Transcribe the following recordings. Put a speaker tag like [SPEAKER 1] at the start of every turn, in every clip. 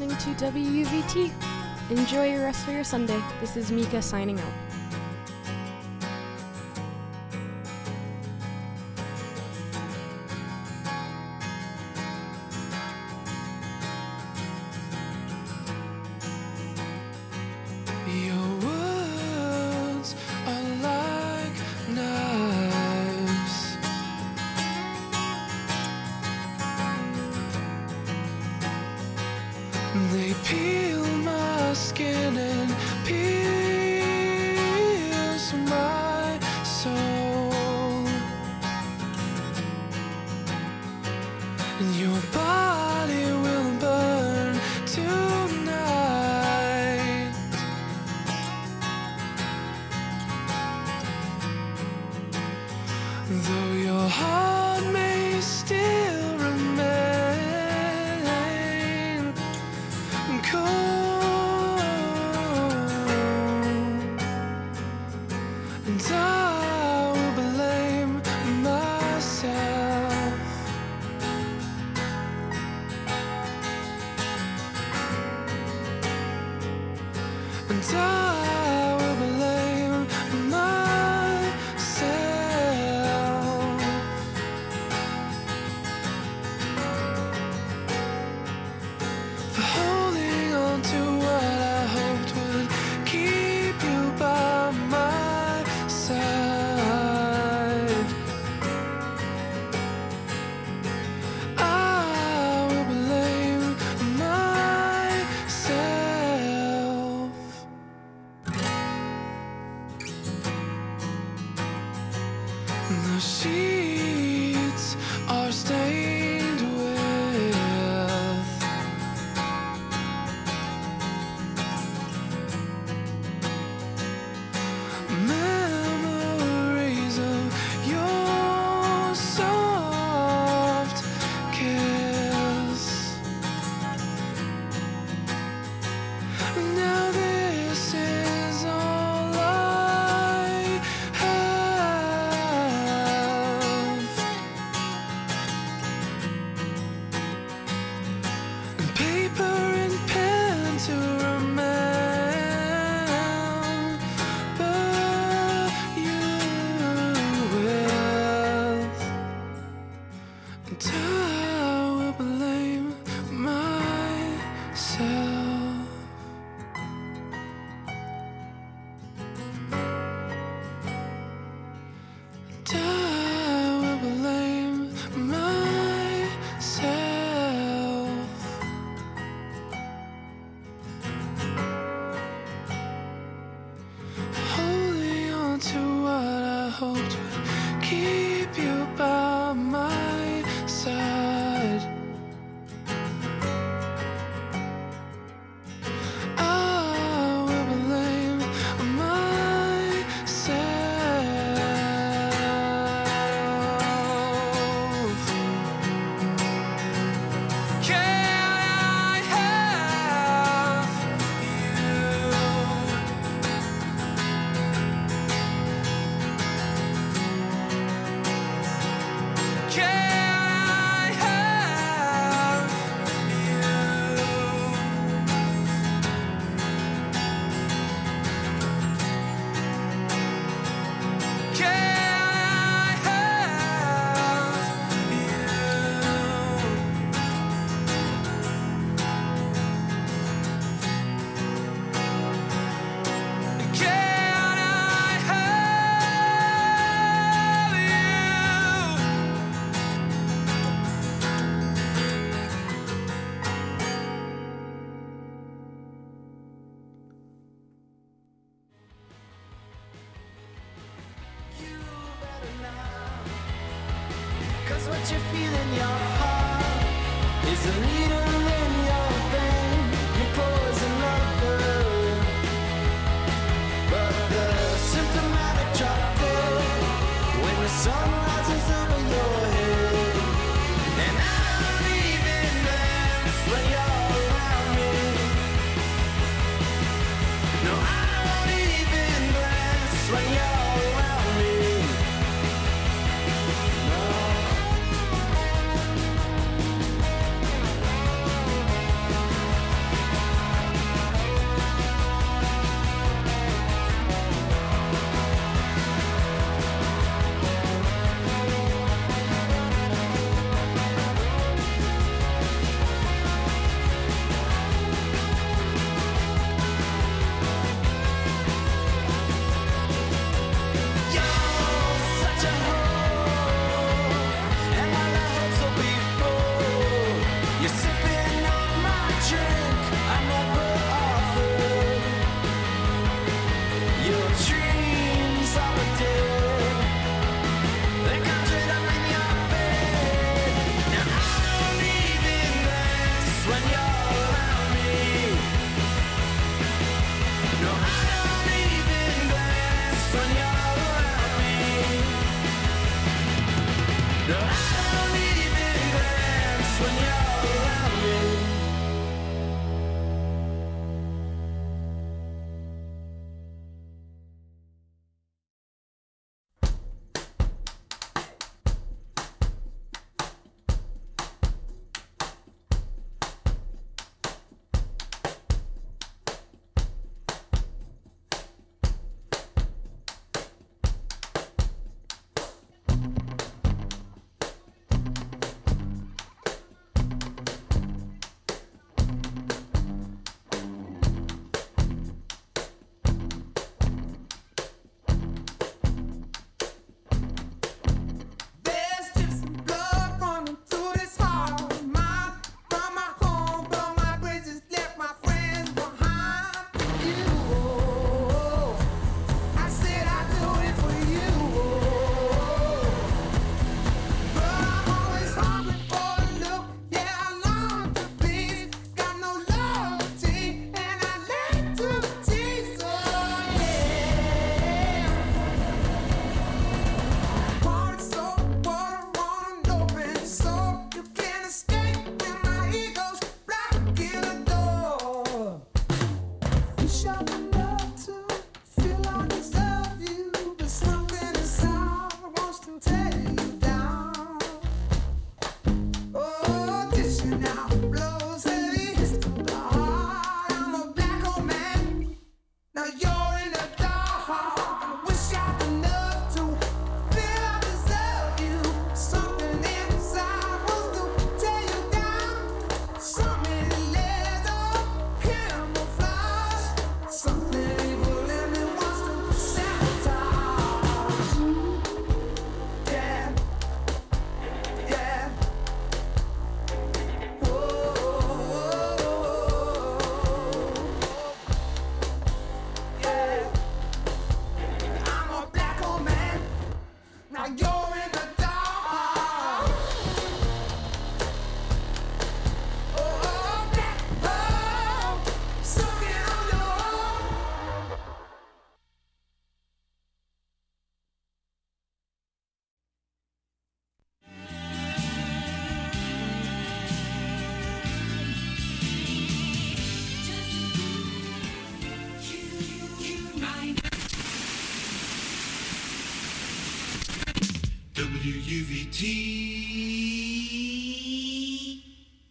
[SPEAKER 1] listening to WUVT. Enjoy your rest of your Sunday. This is Mika signing out.
[SPEAKER 2] They peel my skin and pierce my soul, and your body will burn tonight. Though your heart may still remain cold, and I will blame myself. And I will blame myself for holding on to what I hoped would keep you by my side. I will blame myself. The sheets are stained with memories of your soft kiss. Now this is all I have, and paper and pen to remember you with. And I will blame myself. And I will blame myself. Holding on to what I hoped would keep you by my side. I will blame myself. Can I have you? Can I have you? Can I have you? Can I have you? You better not, 'cause what you feel in your heart is a needle in your vein. You poison lover, but the symptomatic drop dead when the sun rises over your head. And I don't even dance when you're around me. No, I don't even dance when you're around me. No. Now you're in the dark. Oh, that love, sucking on your own.
[SPEAKER 3] WUVT.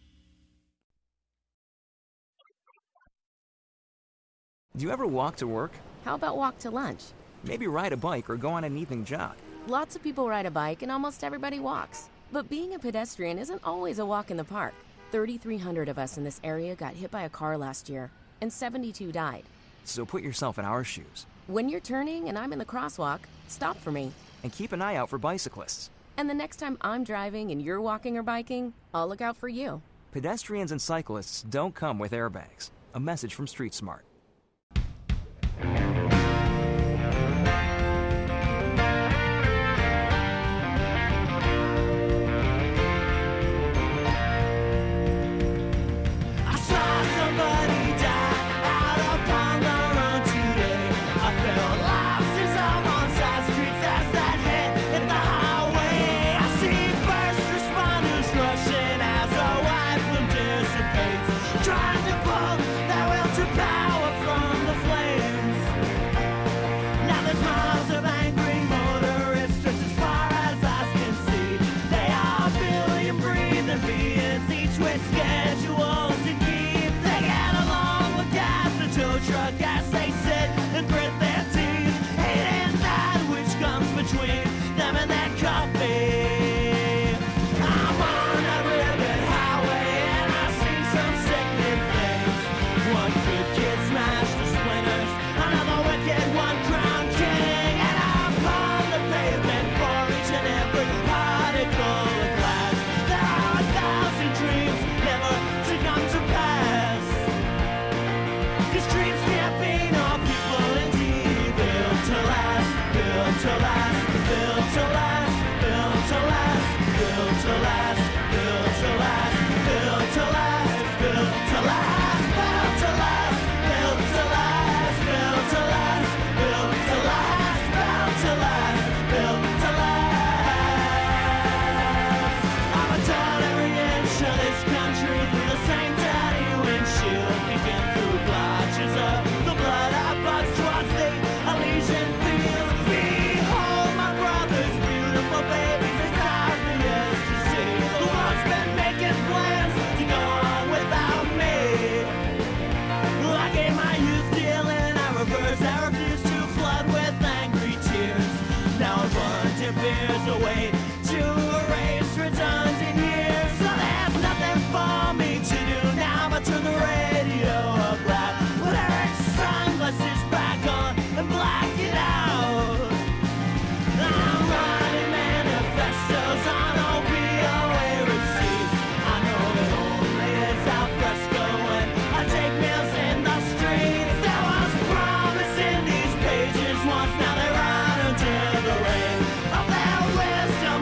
[SPEAKER 4] Do you ever walk to work?
[SPEAKER 5] How about walk to lunch?
[SPEAKER 4] Maybe ride a bike or go on an evening jog.
[SPEAKER 5] Lots of people ride a bike and almost everybody walks. But being a pedestrian isn't always a walk in the park. 3,300 of us in this area got hit by a car last year, and 72 died.
[SPEAKER 4] So put yourself in our shoes
[SPEAKER 5] When you're turning and I'm in the crosswalk, stop for me.
[SPEAKER 4] and keep an eye out for bicyclists.
[SPEAKER 5] And the next time I'm driving and you're walking or biking, I'll look out for you.
[SPEAKER 4] Pedestrians and cyclists don't come with airbags. A message from Street Smart.
[SPEAKER 2] I saw somebody die out upon the road today. I felt lost in someone's side streets as that hit the highway. I see first responders rushing as a white bloom dissipates, trying to pull their will to power from the flames. Now there's miles of angry motorists just as far as eyes can see. They are billion breathing beings, each with schedules to keep. They get along with gas, the tow truck as they sit and grit their teeth, hating that which comes between them and their coffee. I'm on a ribbon highway and I see some sickening things. One good kid smashed the splinters, another wicked one crowned king, and upon the pavement for each and every particle of glass, there are 1,000 dreams never to come to pass. 'Cause dreams can't be no people indeed. Built to last, built to last, built to last, built to last, built to last, built to last, built to last, built to last, built to last, built to last, built to last, built to last, built to last, built to last. I've done every inch of this country through the same dirty windshield, peeking through blotches of the blood I buzzed towards the Elysian fields. Behold my brother's beautiful babies, it's obvious to see. The world's been making plans to go on without me. I gave my youth dealing, I reversed, I refused to flood with angry tears. Now I'm bunting beers away to erase redundant years. So there's nothing for me to do now but turn the radio up loud, put Eric's sunglasses back on and black it out. I'm writing manifestos on OBOA receipts. I know it only is al fresco when I take meals in the streets. There was promise in these pages once, now they rot under the rain of their wisdom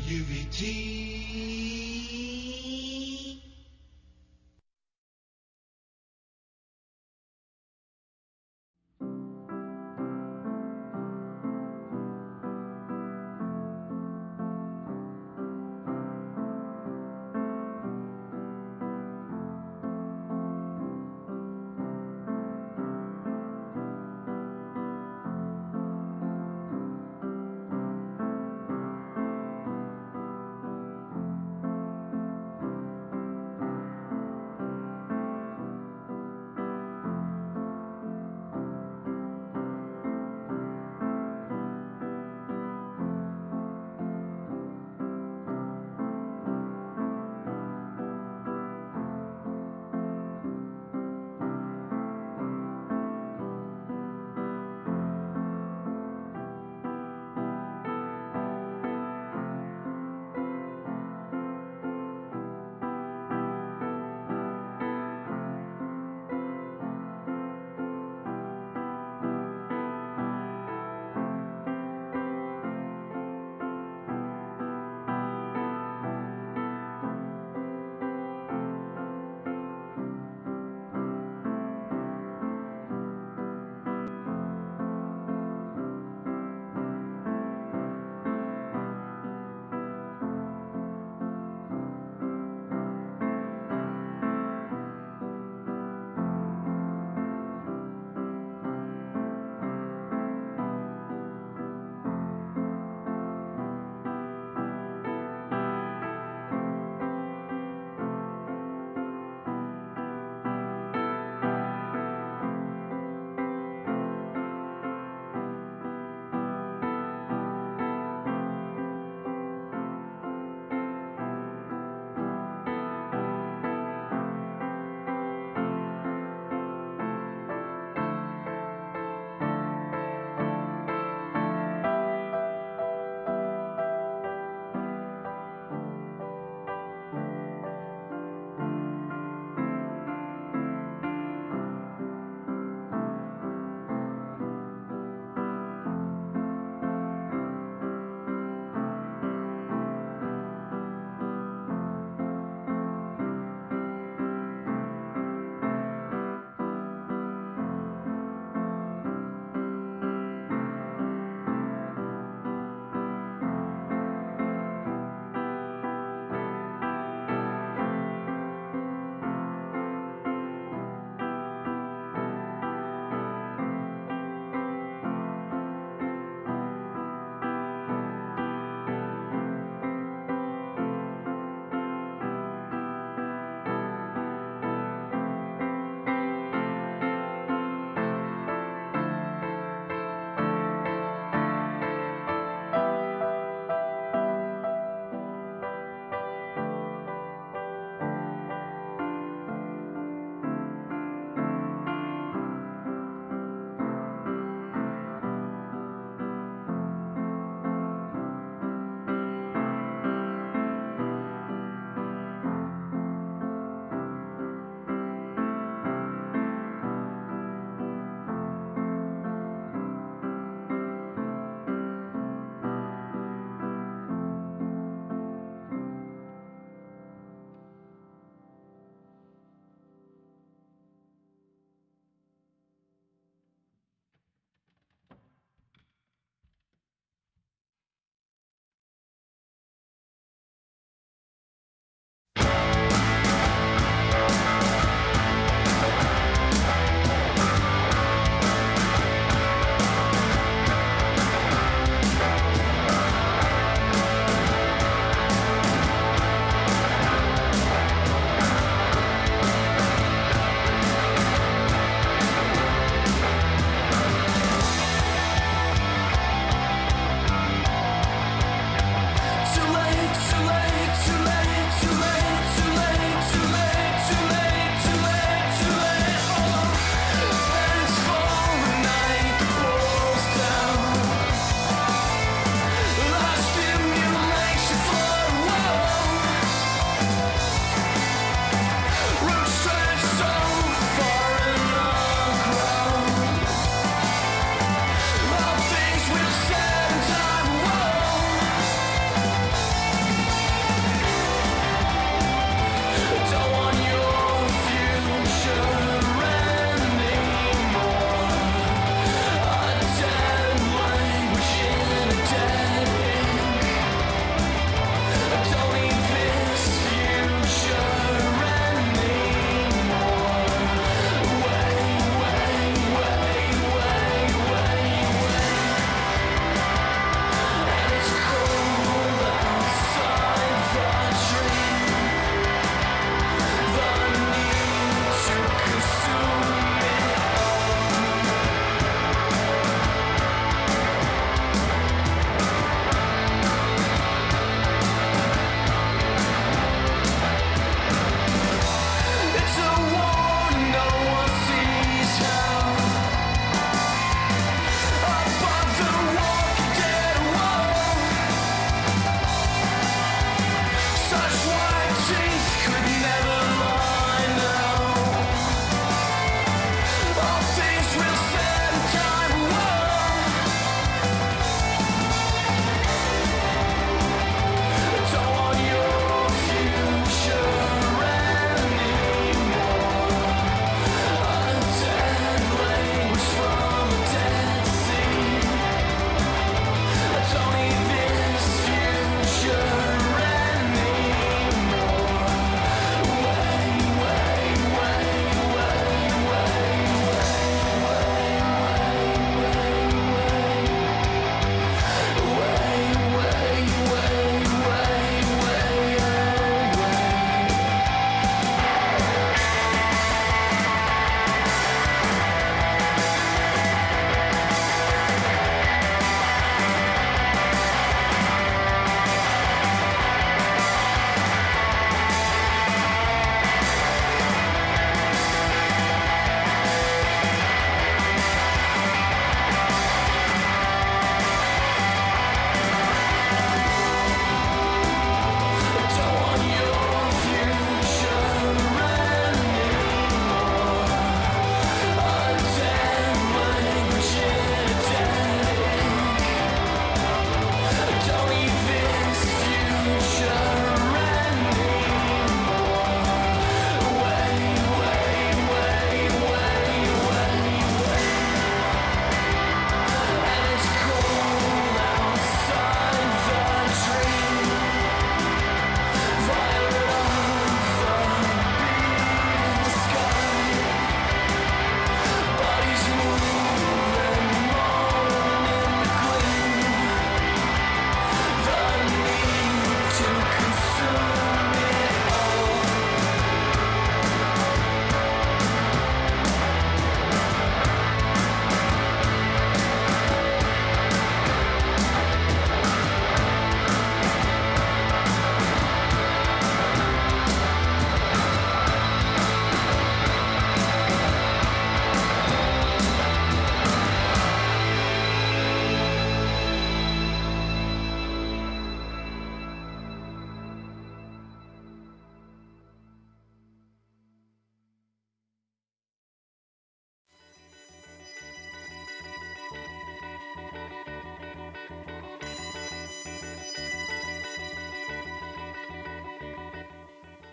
[SPEAKER 3] UVT.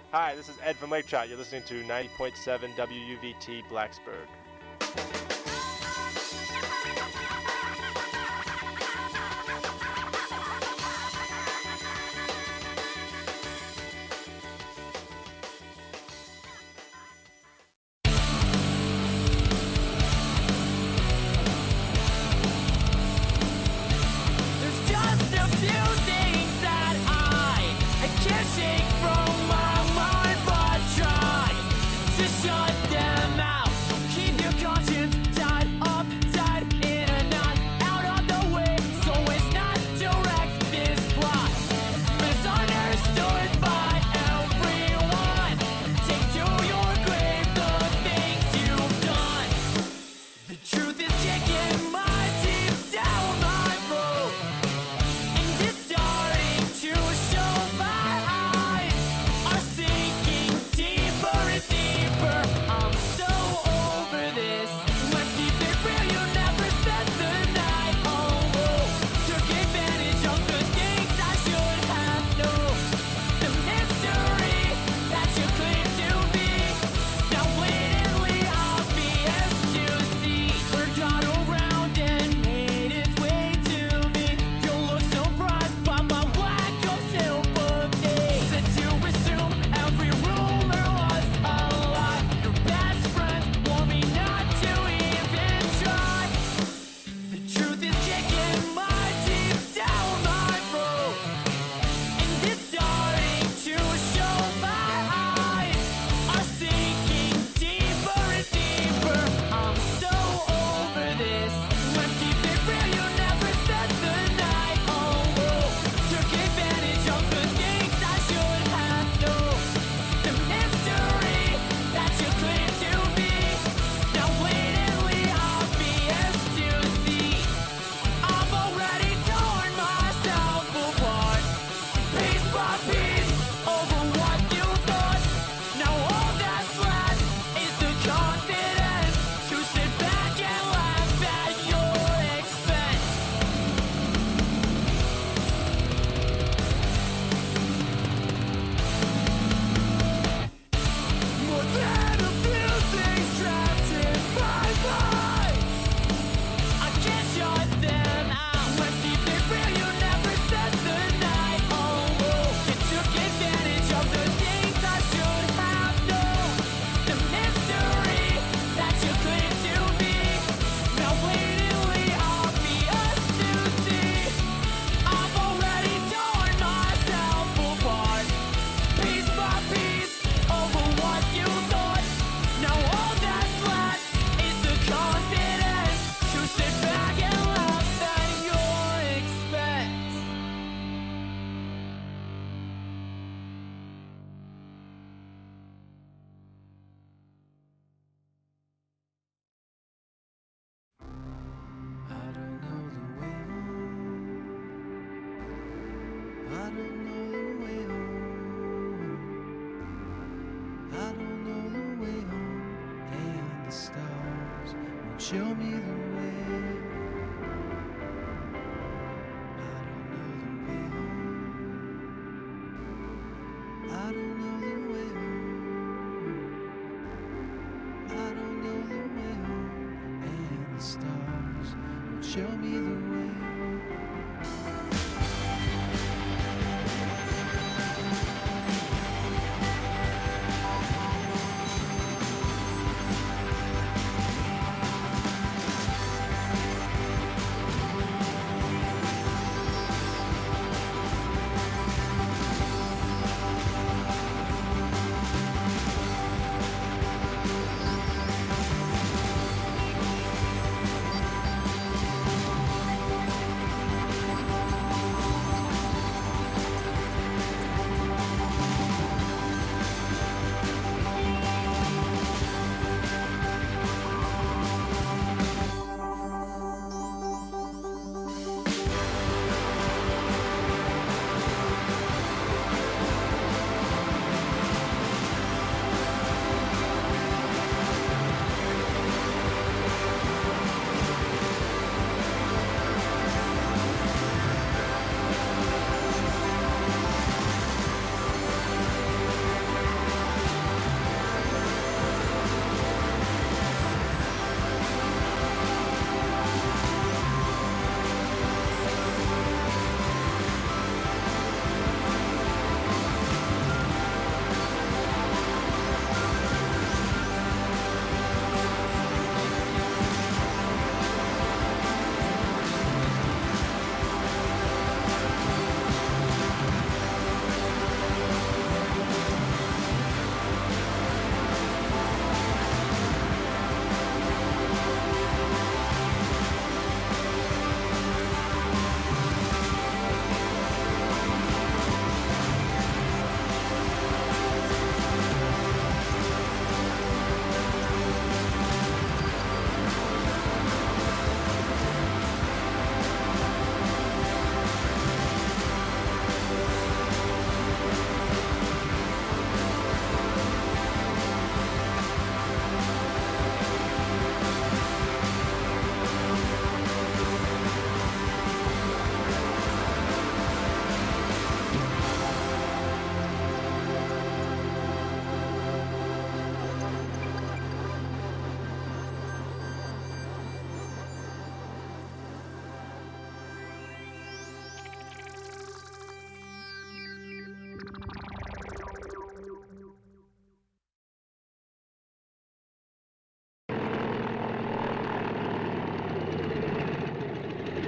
[SPEAKER 6] Hi, this is Ed from Lake Trout. You're listening to 90.7 WUVT Blacksburg.
[SPEAKER 2] There's just a few things that I can't shake from my mind, but try to shut them out. Keep your conscience tied up, tied in a knot, out of the way, so it's not direct this plot. Misunderstood by everyone. Take to your grave the things you've done. The truth is kicking my teeth down my throat, and it's starting to show. My eyes are sinking deeper and deeper. I'm so over this. Let's keep it real. You never spent the night alone. Took advantage of the things I should have known. The mystery that you claim to be, now blatantly obvious to see. Word got around and made its way to me. You look surprised by my lack of sympathy. Said to assume every rumor was a lie. Your best friends warned me not to even try. The truth is kicking my teeth down my throat, and it's starting to show. My eyes are sinking deeper and deeper. I'm so over this. Let's keep it real. You never spent the night alone. Took advantage of the things I should have known. The mystery that you claim to be, now blatantly obvious to see. I've already torn myself apart, piece by piece, over what you thought. Now all that's left is the confidence to sit back and laugh at your expense. More than a few things trapped in my mind, I can't shut them out. Let's keep it real. You never spent the night alone. You took advantage of the things I should have known. The mystery that you claim to be, now blatantly obvious to see. I've already torn myself apart, piece by piece, over what you thought. Now all that's left is the confidence to sit back and laugh at your expense. I don't know the way home. I don't know the way home. I don't know the way home. And the stars won't show me the way. I don't know the way home. I don't know the way home. I don't know the way home. And the stars won't show me the way.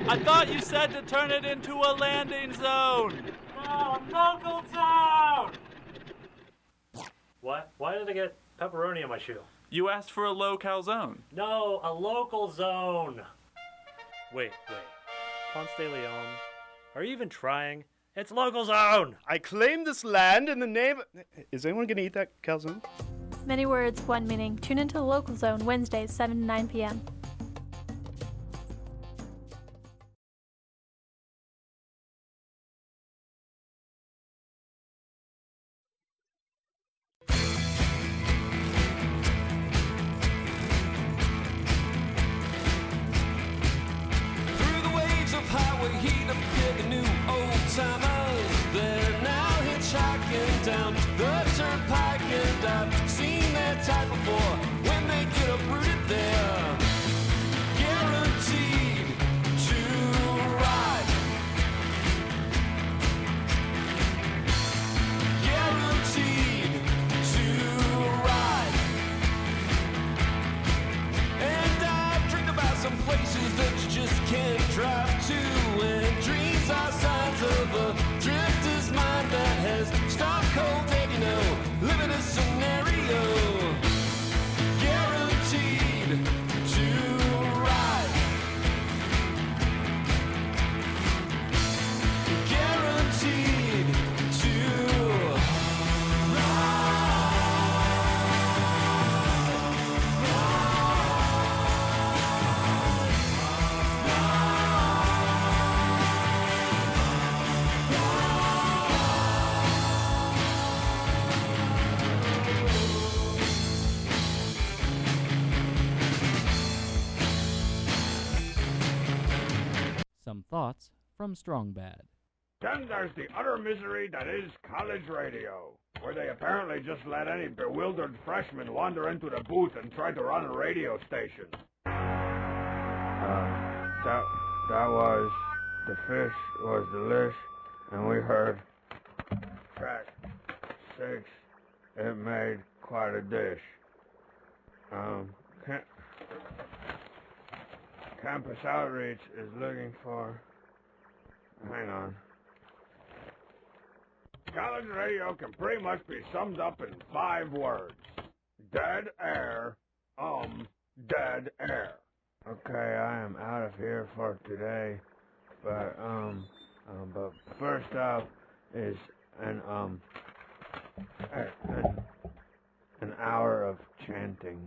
[SPEAKER 7] I thought you said to turn it into a landing zone.
[SPEAKER 8] No, local zone! What? Why did I get pepperoni on my shoe?
[SPEAKER 7] You asked for a low-cal zone.
[SPEAKER 8] No, a local zone. Wait. Ponce de Leon, are you even trying? It's local zone!
[SPEAKER 9] I claim this land in the name... Is anyone going to eat that calzone?
[SPEAKER 10] Many words, one meaning. Tune into the Local Zone Wednesdays, 7 to 9 p.m.
[SPEAKER 2] Through the waves of highway heat appear the new old-timers. They're now hitchhiking down the turnpike, and I've seen their type before. When they get uprooted, they're guaranteed to ride. Guaranteed to ride. And I've dreamed about some places that you just can't drive to, and dreams are signs of a drifter's mind that has stopped cold dead, you know, living a scenario. Guaranteed to ride. Guaranteed to
[SPEAKER 11] Some thoughts from Strong Bad.
[SPEAKER 12] Then there's the utter misery that is college radio, where they apparently just let any bewildered freshman wander into the booth and try to run a radio station. That was, the fish was delish, and we heard track 6, it made quite a dish. Campus Outreach is looking for... Hang on. College radio can pretty much be summed up in 5 words. Dead air, dead air. Okay, I am out of here for today, but first up is an hour of chanting.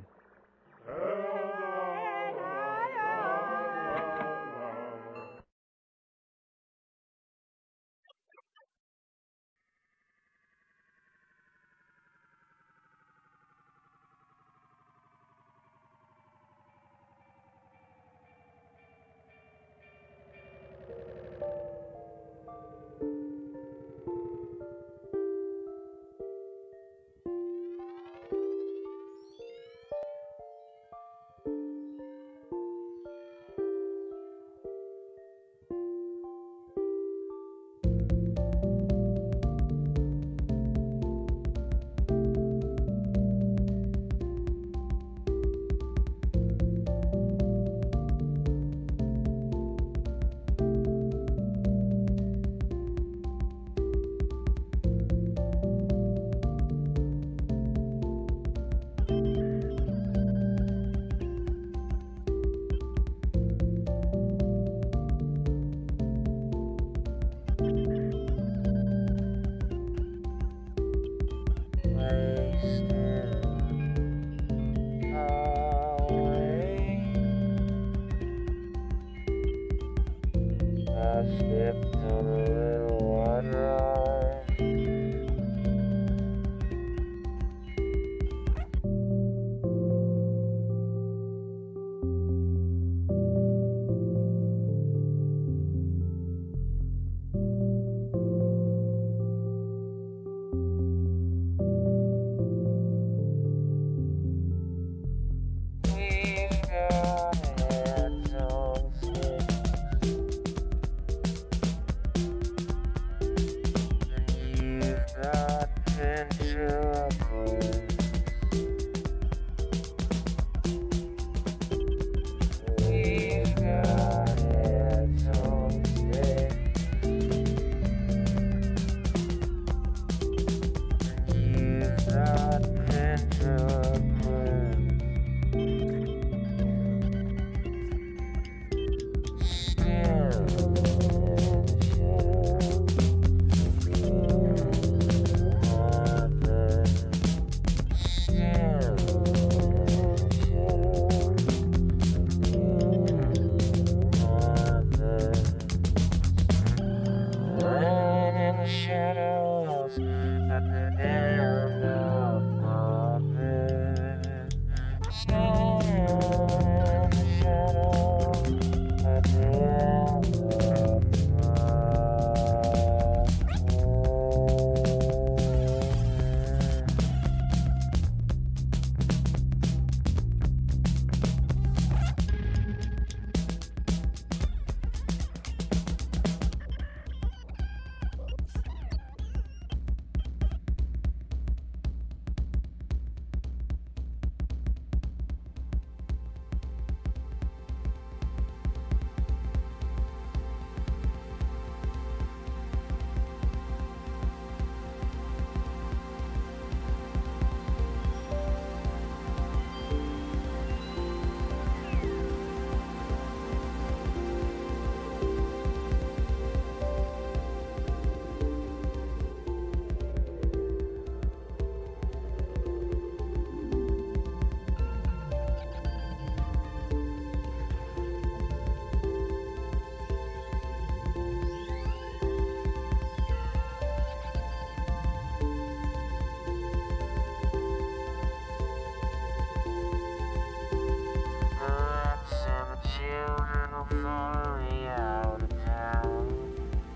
[SPEAKER 2] far way out of town.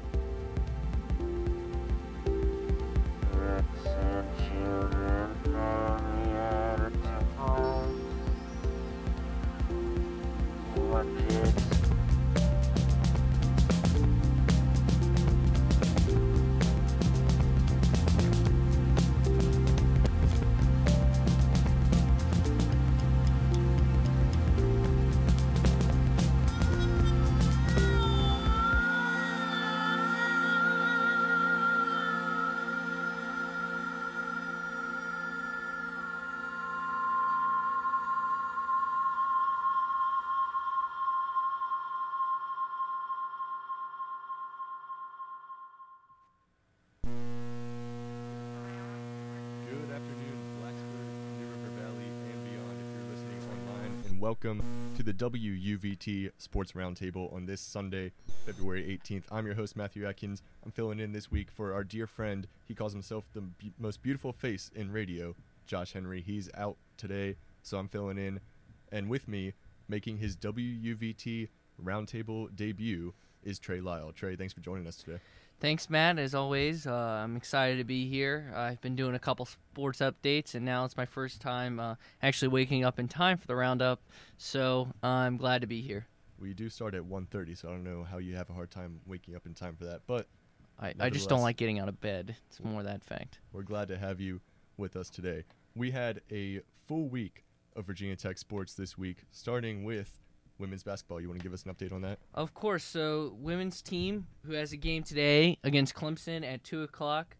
[SPEAKER 2] Wrecks and children far way out of town. What kids?
[SPEAKER 13] Good afternoon, Blacksburg, New River Valley, and beyond if you're listening online. And welcome to the WUVT Sports Roundtable on this Sunday, February 18th. I'm your host, Matthew Atkins. I'm filling in this week for our dear friend. He calls himself the most beautiful face in radio, Josh Henry. He's out today, so I'm filling in. And with me, making his WUVT Roundtable debut, is Trey Lyle. Trey, thanks for joining us today.
[SPEAKER 14] Thanks, Matt, as always. I'm excited to be here. I've been doing a couple sports updates, and now it's my first time actually waking up in time for the roundup, so I'm glad to be here.
[SPEAKER 13] We do start at 1:30, so I don't know how you have a hard time waking up in time for that, but
[SPEAKER 14] I just don't like getting out of bed. It's more that fact.
[SPEAKER 13] We're glad to have you with us today. We had a full week of Virginia Tech sports this week, starting with women's basketball. You want to give us an update on that?
[SPEAKER 14] Of course. So, women's team, who has a game today against Clemson at 2 o'clock.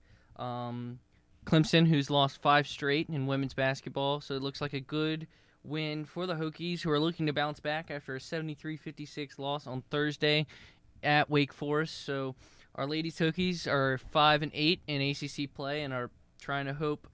[SPEAKER 14] Clemson, who's lost 5 straight in women's basketball. So, it looks like a good win for the Hokies, who are looking to bounce back after a 73-56 loss on Thursday at Wake Forest. So, our ladies Hokies are 5-8 in ACC play and are trying to hope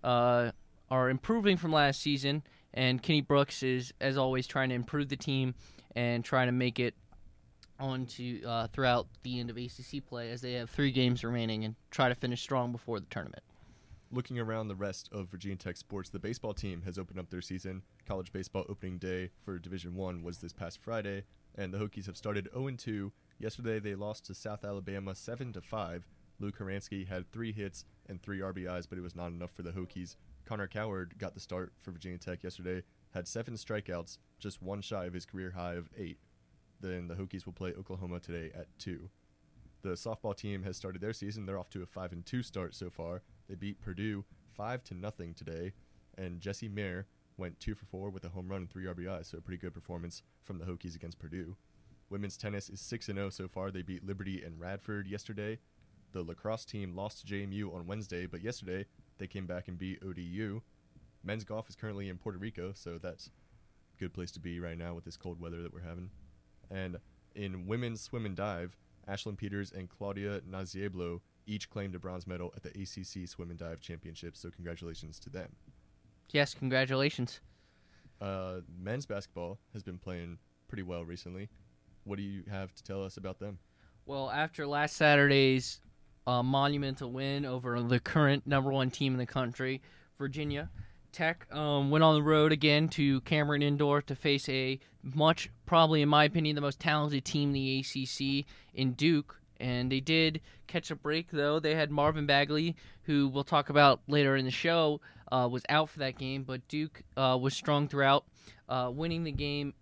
[SPEAKER 14] are improving from last season. And Kenny Brooks is, as always, trying to improve the team and trying to make it on to throughout the end of ACC play, as they have 3 games remaining and try to finish strong before the tournament.
[SPEAKER 13] Looking around the rest of Virginia Tech sports, the baseball team has opened up their season. College baseball opening day for Division I was this past Friday, and the Hokies have started 0-2. Yesterday they lost to South Alabama 7-5. Luke Horansky had 3 hits and 3 RBIs, but it was not enough for the Hokies. Connor Coward got the start for Virginia Tech yesterday, had 7 strikeouts, just 1 shy of his career high of 8. Then the Hokies will play Oklahoma today at 2. The softball team has started their season. They're off to a 5-2 start so far. They beat Purdue 5-0 today, and Jesse Mayer went 2 for 4 with a home run and 3 RBIs, so a pretty good performance from the Hokies against Purdue. Women's tennis is 6-0 so far. They beat Liberty and Radford yesterday. The lacrosse team lost to JMU on Wednesday, but yesterday they came back and beat ODU. Men's golf is currently in Puerto Rico, so that's a good place to be right now with this cold weather that we're having. And in women's swim and dive, Ashlyn Peters and Claudia Nazieblo each claimed a bronze medal at the ACC Swim and Dive Championships, so congratulations to them.
[SPEAKER 14] Yes, congratulations.
[SPEAKER 13] Men's basketball has been playing pretty well recently. What do you have to tell us about them?
[SPEAKER 14] Well, after last Saturday's monumental win over the current number 1 team in the country, Virginia Tech went on the road again to Cameron Indoor to face a much, probably in my opinion, the most talented team in the ACC in Duke. And they did catch a break, though. They had Marvin Bagley, who we'll talk about later in the show, was out for that game. But Duke was strong throughout, winning the game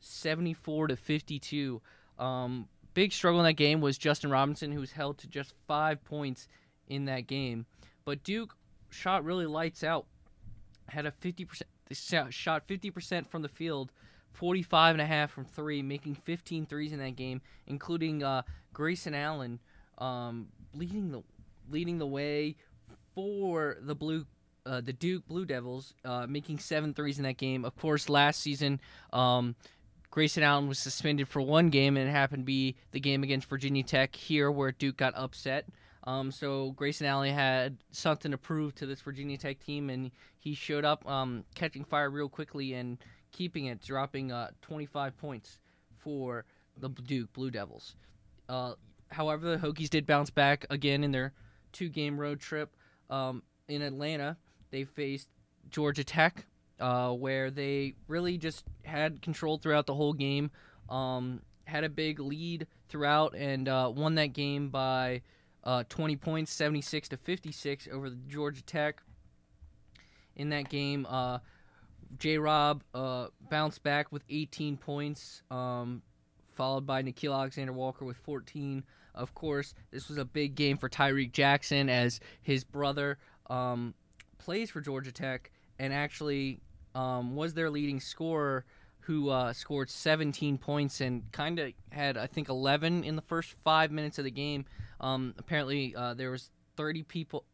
[SPEAKER 14] 74-52. Big struggle in that game was Justin Robinson, who was held to just 5 points in that game. But Duke shot really lights out. Had a 50%, shot 50% from the field, 45.5 from 3, making 15 threes in that game, including Grayson Allen leading the way for the Duke Blue Devils, making 7 threes in that game. Of course, last season, Grayson Allen was suspended for 1 game, and it happened to be the game against Virginia Tech here where Duke got upset. So Grayson Allen had something to prove to this Virginia Tech team, and he showed up catching fire real quickly and keeping it, dropping 25 points for the Duke Blue Devils. However, the Hokies did bounce back again in their 2-game road trip in Atlanta. They faced Georgia Tech, where they really just had control throughout the whole game. had a big lead throughout and won that game by 20 points, 76-56 over the Georgia Tech. In that game, J-Rob bounced back with 18 points, followed by Nickeil Alexander-Walker with 14. Of course, this was a big game for Tyreek Jackson as his brother plays for Georgia Tech and actually was their leading scorer, who scored 17 points and kind of had, I think, 11 in the first 5 minutes of the game. Apparently, there was 30 people.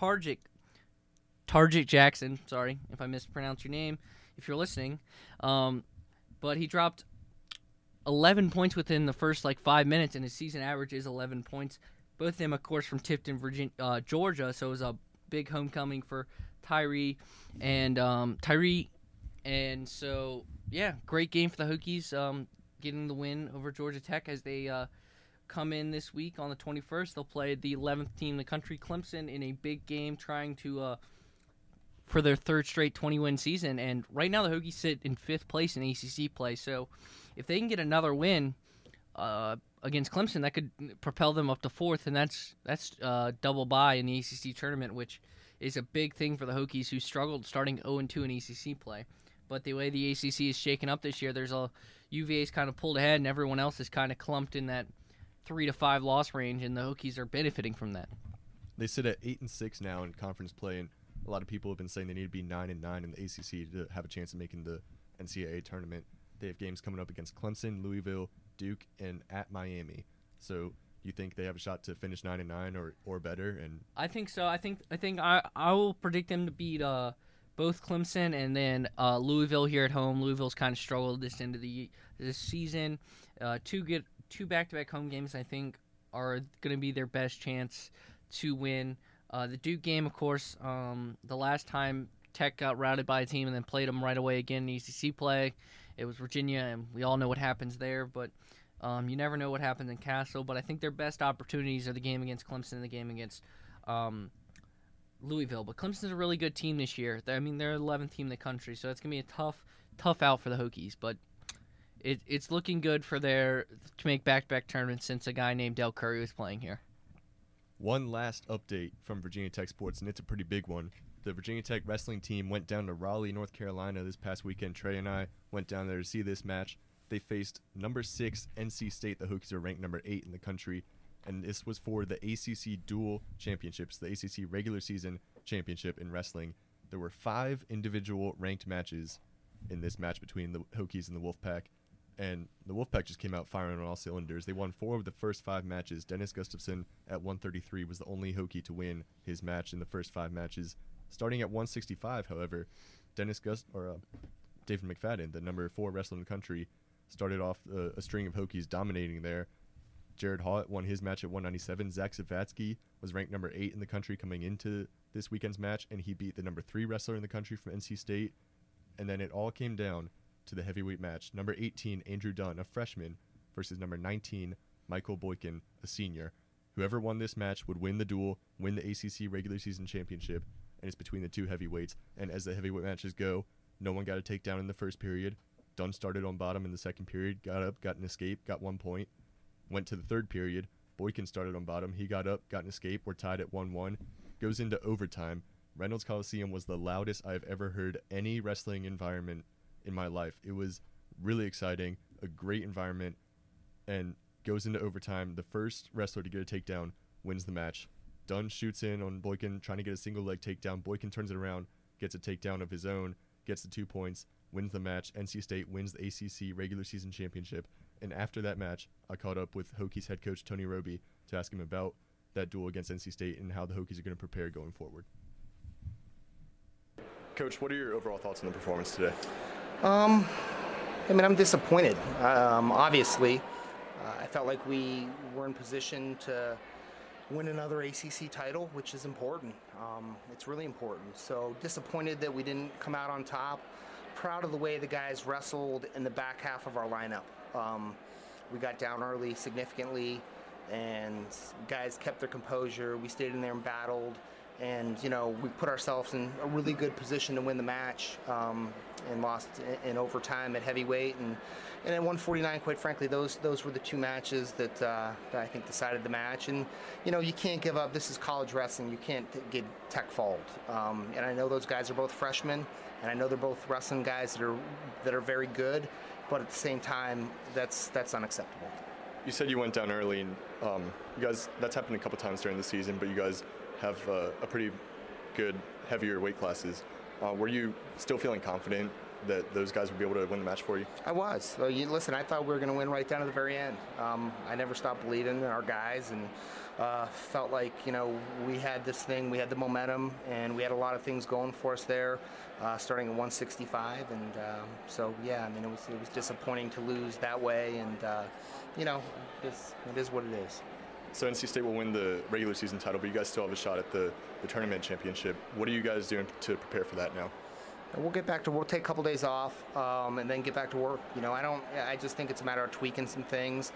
[SPEAKER 14] Tarjik Jackson, sorry if I mispronounced your name, if you're listening. But he dropped 11 points within the first 5 minutes, and his season average is 11 points. Both of them, of course, from Tifton, Georgia, so it was a big homecoming for Tyree. And so, yeah, great game for the Hokies, getting the win over Georgia Tech as they come in this week on the 21st. They'll play the 11th team in the country, Clemson, in a big game trying to for their third straight 20-win season. And right now the Hokies sit in 5th place in ACC play. So if they can get another win against Clemson, that could propel them up to 4th, and that's double bye in the ACC tournament, which is a big thing for the Hokies, who struggled starting 0-2 in ACC play. But the way the ACC is shaken up this year, there's UVA's kind of pulled ahead, and everyone else is kind of clumped in that 3-5 loss range, and the Hokies are benefiting from that.
[SPEAKER 13] They sit at 8-6 now in conference play, and a lot of people have been saying they need to be 9-9 in the ACC to have a chance of making the NCAA tournament. They have games coming up against Clemson, Louisville, Duke, and at Miami. So you think they have a shot to finish 9-9 or better? And
[SPEAKER 14] I think so. I think I will predict them to beat both Clemson and then Louisville here at home. Louisville's kind of struggled this end of this season. Two back-to-back home games, I think, are going to be their best chance to win. The Duke game, of course, the last time Tech got routed by a team and then played them right away again in ACC play, it was Virginia, and we all know what happens there. But you never know what happens in Castle. But I think their best opportunities are the game against Clemson and the game against Louisville. But Clemson's a really good team this year. They're the 11th team in the country, so it's going to be a tough out for the Hokies. But it's looking good for to make back-to-back tournaments since a guy named Del Curry was playing here.
[SPEAKER 13] One last update from Virginia Tech sports, and it's a pretty big one. The Virginia Tech wrestling team went down to Raleigh, North Carolina this past weekend. Trey and I went down there to see this match. They faced number 6 NC State. The Hokies are ranked number 8 in the country, and this was for the ACC Dual Championships, the ACC regular season championship in wrestling. There were 5 individual ranked matches in this match between the Hokies and the Wolfpack, and the Wolfpack just came out firing on all cylinders. They won 4 of the first 5 matches. Dennis Gustafson at 133 was the only Hokie to win his match in the first 5 matches. Starting at 165, however, David McFadden, the number 4 wrestler in the country, started off a string of Hokies dominating there. Jared Haught won his match at 197. Zach Zavatsky was ranked number 8 in the country coming into this weekend's match, and he beat the number 3 wrestler in the country from NC State. And then it all came down to the heavyweight match. Number 18, Andrew Dunn, a freshman, versus number 19, Michael Boykin, a senior. Whoever won this match would win the duel, win the ACC regular season championship, and it's between the 2 heavyweights. And as the heavyweight matches go, no one got a takedown in the first period. Dunn started on bottom in the second period, got up, got an escape, got 1 point. Went to the third period. Boykin started on bottom. He got up, got an escape. We're tied at 1-1. Goes into overtime. Reynolds Coliseum was the loudest I've ever heard any wrestling environment in my life. It was really exciting, a great environment, and goes into overtime. The first wrestler to get a takedown wins the match. Dunn shoots in on Boykin, trying to get a single leg takedown. Boykin turns it around, gets a takedown of his own, gets the 2 points, wins the match. NC State wins the ACC regular season championship. And after that match, I caught up with Hokies head coach Tony Roby to ask him about that duel against NC State and how the Hokies are going to prepare going forward. Coach, what are your overall thoughts on the performance today?
[SPEAKER 15] I'm disappointed. Obviously, I felt like we were in position to win another ACC title, which is important. It's really important. So disappointed that we didn't come out on top. Proud of the way the guys wrestled in the back half of our lineup. We got down early significantly, and guys kept their composure. We stayed in there and battled, And, we put ourselves in a really good position to win the match, and lost in overtime at heavyweight. And at 149, quite frankly, those were the two matches that I think decided the match. And, you can't give up. This is college wrestling. You can't get tech fault. And I know those guys are both freshmen, and I know they're both wrestling guys that are very good. But at the same time, that's unacceptable.
[SPEAKER 13] You said you went down early, and you guys, that's happened a couple times during the season, but you guys have a pretty good, heavier weight classes. Were you still feeling confident that those guys would be able to win the match for you?
[SPEAKER 15] I was. Listen, I thought we were going to win right down to the very end. I never stopped believing in our guys, and felt like, we had this thing, we had the momentum, and we had a lot of things going for us there, starting at 165. And so, yeah, it was disappointing to lose that way, and, it is what it is.
[SPEAKER 13] So NC State will win the regular season title, but you guys still have a shot at the tournament championship. What are you guys doing to prepare for that now?
[SPEAKER 15] We'll take a couple days off, and then get back to work. I just think it's a matter of tweaking some things.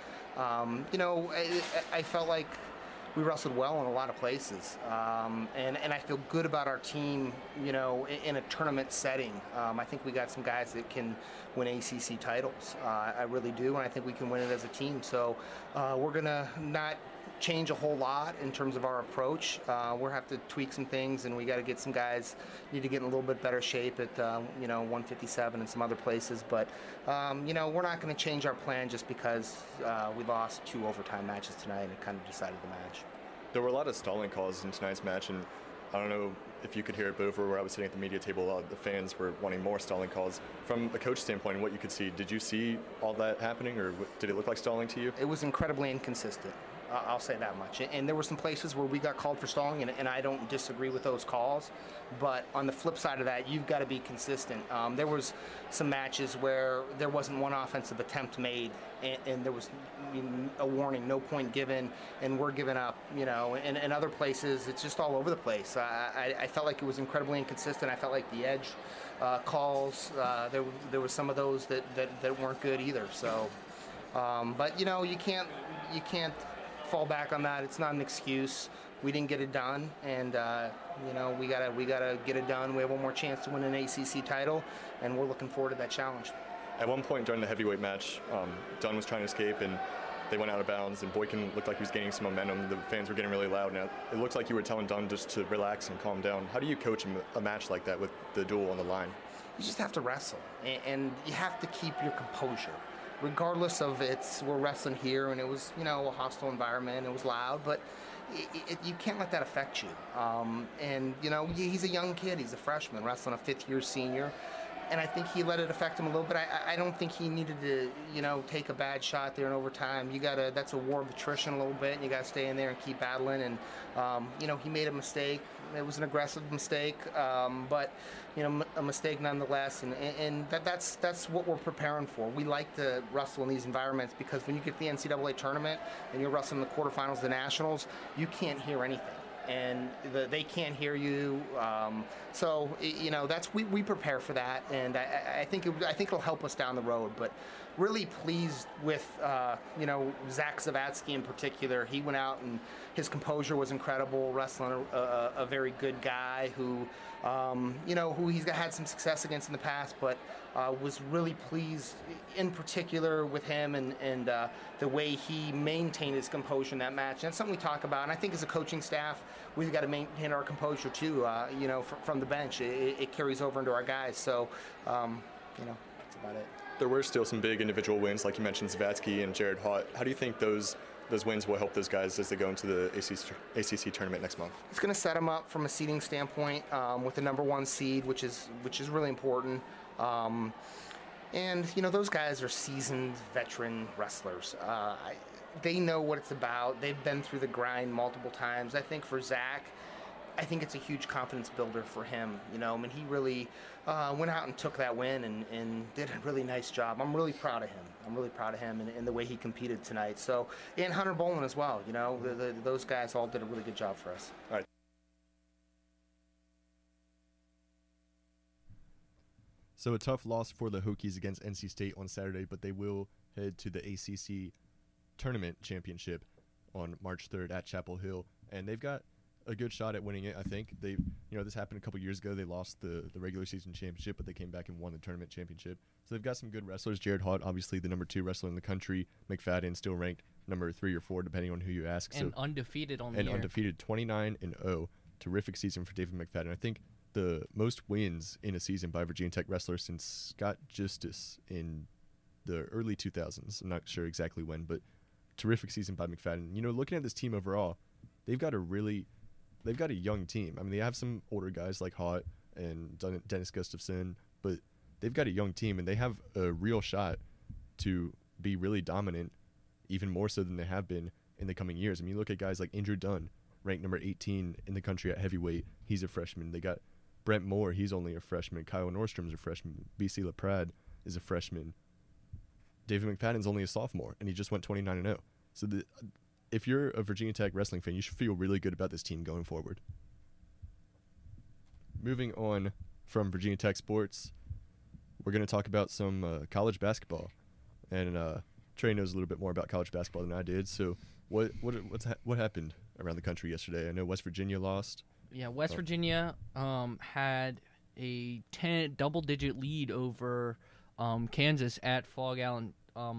[SPEAKER 15] I felt like we wrestled well in a lot of places, and I feel good about our team, in a tournament setting. I think we got some guys that can win ACC titles. I really do, and I think we can win it as a team. So we're going to not change a whole lot in terms of our approach. We'll have to tweak some things, and we got to get some guys need to get in a little bit better shape at 157 and some other places. But we're not going to change our plan just because we lost 2 overtime matches tonight and it kind of decided the match.
[SPEAKER 13] There were a lot of stalling calls in tonight's match, and I don't know if you could hear it, but over where I was sitting at the media table, a lot of the fans were wanting more stalling calls. From a coach standpoint, what you could see, did you see all that happening, or did it look like stalling to you?
[SPEAKER 15] It was incredibly inconsistent. I'll say that much. And there were some places where we got called for stalling, and I don't disagree with those calls. But on the flip side of that, you've got to be consistent. There was some matches where there wasn't one offensive attempt made, and there was a warning, no point given, and we're giving up. And other places, it's just all over the place. I felt like it was incredibly inconsistent. I felt like the edge calls, there was some of those that weren't good either. So, but you can't fall back on that. It's not an excuse. We didn't get it done, and we gotta get it done. We have one more chance to win an ACC title, and we're looking forward to that challenge.
[SPEAKER 13] At one point during the heavyweight match, Dunn was trying to escape, and they went out of bounds, and Boykin looked like he was gaining some momentum. The fans were getting really loud. Now it looks like you were telling Dunn just to relax and calm down. How do you coach a match like that with the duel on the line?
[SPEAKER 15] You just have to wrestle, and you have to keep your composure. Regardless of we're wrestling here, and it was, a hostile environment, it was loud, but you can't let that affect you. And, he's a young kid, he's a freshman, wrestling a 5th-year senior, and I think he let it affect him a little bit. I don't think he needed to, take a bad shot there in overtime. That's a war of attrition a little bit, and you gotta stay in there and keep battling, and, he made a mistake. It was an aggressive mistake, but a mistake nonetheless, and that's what we're preparing for. We like to wrestle in these environments because when you get to the NCAA tournament and you're wrestling the quarterfinals, the nationals, you can't hear anything, and they can't hear you. So we prepare for that, and I think it'll help us down the road. But really pleased with Zach Zavatsky in particular. He went out and his composure was incredible, wrestling a very good guy who he's had some success against in the past, but was really pleased in particular with him and the way he maintained his composure in that match. And that's something we talk about, and I think as a coaching staff, we've got to maintain our composure too, from the bench. It carries over into our guys, so, that's about it.
[SPEAKER 13] There were still some big individual wins, like you mentioned, Zavatsky and Jared Haught. How do you think those wins will help those guys as they go into the ACC tournament next month?
[SPEAKER 15] It's going to set them up from a seeding standpoint with the number 1 seed, which is really important. And those guys are seasoned veteran wrestlers. They know what it's about. They've been through the grind multiple times. I think for Zach, I think it's a huge confidence builder for him. He really went out and took that win and did a really nice job. I'm really proud of him. And the way he competed tonight. So, and Hunter Boland as well. Those guys all did a really good job for us.
[SPEAKER 13] All right. So a tough loss for the Hokies against NC State on Saturday, but they will head to the ACC Tournament Championship on March 3rd at Chapel Hill. And they've got a good shot at winning it. I think this happened a couple years ago. They lost the regular season championship, but they came back and won the tournament championship. So they've got some good wrestlers. Jared Hart, obviously the number 2 wrestler in the country. McFadden still ranked number 3 or 4, depending on who you ask.
[SPEAKER 14] And undefeated on the
[SPEAKER 13] year.
[SPEAKER 14] And
[SPEAKER 13] undefeated, 29-0. Terrific season for David McFadden. I think the most wins in a season by a Virginia Tech wrestler since Scott Justice in the early 2000s. I'm not sure exactly when, but terrific season by McFadden. Looking at this team overall, they've got a young team. I mean, they have some older guys like Hart and Dennis Gustafson, but they've got a young team, and they have a real shot to be really dominant, even more so than they have been in the coming years. I mean, you look at guys like Andrew Dunn, ranked number 18 in the country at heavyweight. He's a freshman. They got Brent Moore. He's only a freshman. Kyle Nordstrom's a freshman. BC LaPrade is a freshman. David McFadden's only a sophomore, and he just went 29-0. So if you're a Virginia Tech wrestling fan, you should feel really good about this team going forward. Moving on from Virginia Tech sports, we're going to talk about some college basketball. And Trey knows a little bit more about college basketball than I did. So what happened around the country yesterday? I know West Virginia lost.
[SPEAKER 14] Yeah, West Virginia had a double-digit lead over Kansas at Fog Allen.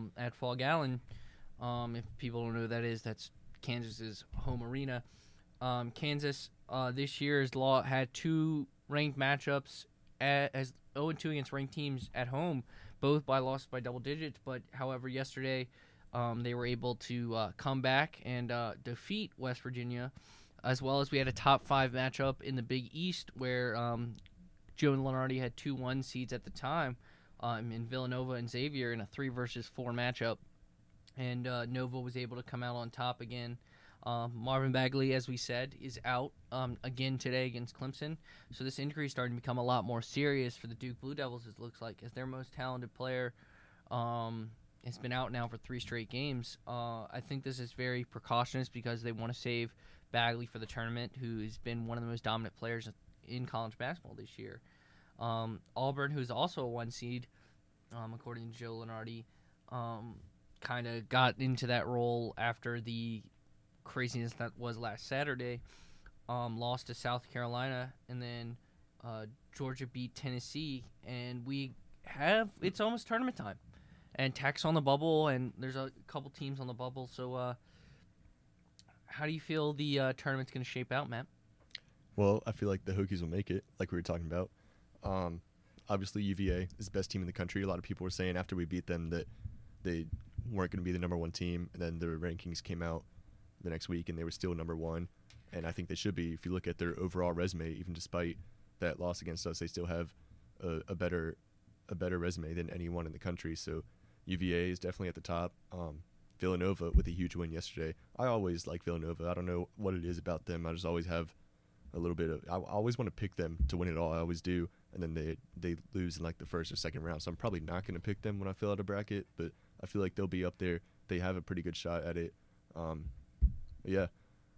[SPEAKER 14] If people don't know who that is, that's Kansas's home arena. Kansas this year has had 2 ranked matchups as 0-2 against ranked teams at home, both lost by double digits. But however, yesterday they were able to come back and defeat West Virginia, as well as we had a top 5 matchup in the Big East where Joe Lunardi had 2 1 seeds at the time in Villanova and Xavier in a 3 versus 4 matchup. And Nova was able to come out on top again. Marvin Bagley, as we said, is out again today against Clemson. So this injury is starting to become a lot more serious for the Duke Blue Devils, it looks like, as their most talented player has been out now for 3 straight games. I think this is very precautious because they want to save Bagley for the tournament, who's been one of the most dominant players in college basketball this year. Auburn, who's also a 1 seed, according to Joe Lunardi, kind of got into that role after the craziness that was last Saturday. Lost to South Carolina, and then Georgia beat Tennessee, and it's almost tournament time. And Tech's on the bubble, and there's a couple teams on the bubble. So how do you feel the tournament's going to shape out, Matt?
[SPEAKER 13] Well, I feel like the Hokies will make it, like we were talking about. Obviously, UVA is the best team in the country. A lot of people were saying after we beat them that they weren't going to be the number 1 team, and then their rankings came out the next week, and they were still number 1. And I think they should be. If you look at their overall resume, even despite that loss against us, they still have a better resume than anyone in the country. So UVA is definitely at the top. Villanova with a huge win yesterday. I always like Villanova. I don't know what it is about them. I just always have a little bit of. I always want to pick them to win it all. I always do, and then they lose in like the first or second round. So I'm probably not going to pick them when I fill out a bracket, but I feel like they'll be up there. They have a pretty good shot at it. Yeah,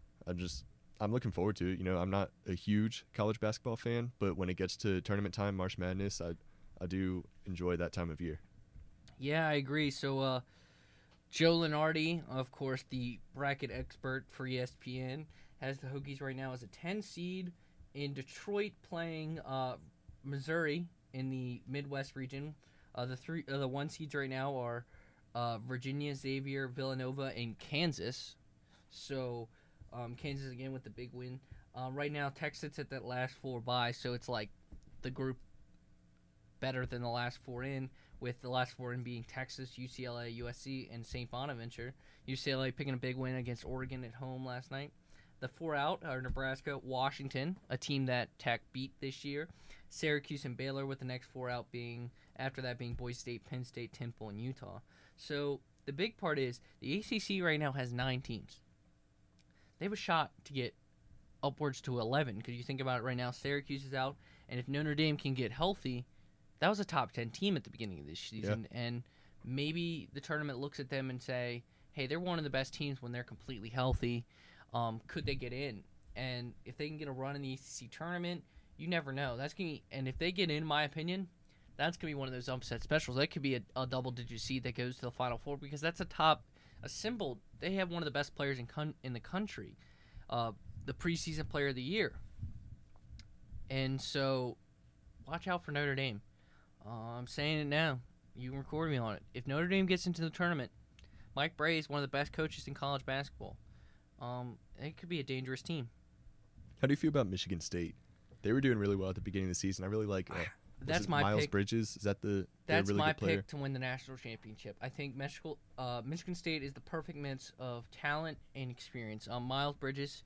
[SPEAKER 13] I'm looking forward to it. I'm not a huge college basketball fan, but when it gets to tournament time, March Madness, I do enjoy that time of year.
[SPEAKER 14] Yeah, I agree. So Joe Lunardi, of course, the bracket expert for ESPN, has the Hokies right now as a 10 seed in Detroit, playing Missouri in the Midwest region. The 1 seeds right now are Virginia, Xavier, Villanova, and Kansas. So Kansas again with the big win. Right now, Tech sits at that last 4 bye, so it's like the group better than the last 4 in, with the last 4 in being Texas, UCLA, USC, and St. Bonaventure. UCLA picking a big win against Oregon at home last night. The 4 out are Nebraska, Washington, a team that Tech beat this year, Syracuse and Baylor, with the next 4 out being Boise State, Penn State, Temple, and Utah. So the big part is the ACC right now has 9 teams. They have a shot to get upwards to 11, because you think about it right now, Syracuse is out, and if Notre Dame can get healthy, that was a top 10 team at the beginning of this season, and maybe the tournament looks at them and say, hey, they're one of the best teams when they're completely healthy. Could they get in? And if they can get a run in the ACC tournament, you never know. And if they get in my opinion, that's going to be one of those upset specials. That could be a double-digit seed that goes to the Final Four, because that's a symbol. They have one of the best players in the country. the preseason player of the year. And so, watch out for Notre Dame. I'm saying it now. You can record me on it. If Notre Dame gets into the tournament, Mike Brey is one of the best coaches in college basketball. It could be a dangerous team.
[SPEAKER 13] How do you feel about Michigan State? They were doing really well at the beginning of the season. I really like
[SPEAKER 14] that's my
[SPEAKER 13] Miles
[SPEAKER 14] pick.
[SPEAKER 13] Bridges. Is that
[SPEAKER 14] that's
[SPEAKER 13] really
[SPEAKER 14] my
[SPEAKER 13] good player?
[SPEAKER 14] pick to win the national championship. I think Michigan State is the perfect mix of talent and experience. Miles Bridges